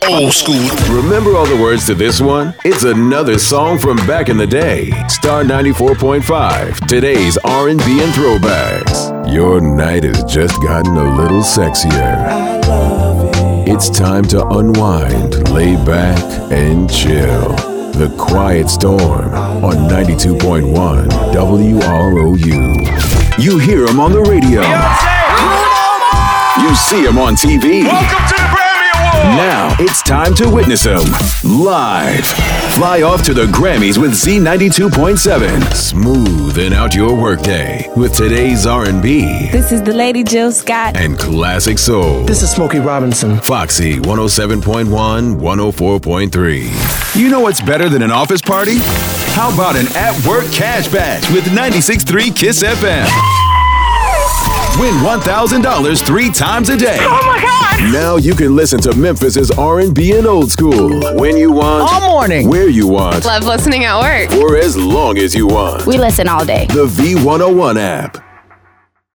Old school. Remember all the words to this one? It's another song from back in the day. Star 94.5. Today's R&B and throwbacks. Your night has just gotten a little sexier. It's time to unwind, lay back, and chill. The Quiet Storm on 92.1 WROU. You hear him on the radio. You see him on TV. Welcome to the Grammy Awards. Now it's time to witness him live. Fly off to the Grammys with Z92.7. Smoothing out your workday with today's R&B. This is the Lady Jill Scott. And classic soul. This is Smokey Robinson. Foxy 107.1, 104.3. You know what's better than an office party? How about an at-work cash bash with 96.3 Kiss FM? Win $1,000 3 times a day. Oh my God! Now you can listen to Memphis's R&B and old school when you want, All morning. where you want, Love listening at work. or as long as you want. We listen all day. The V101 app.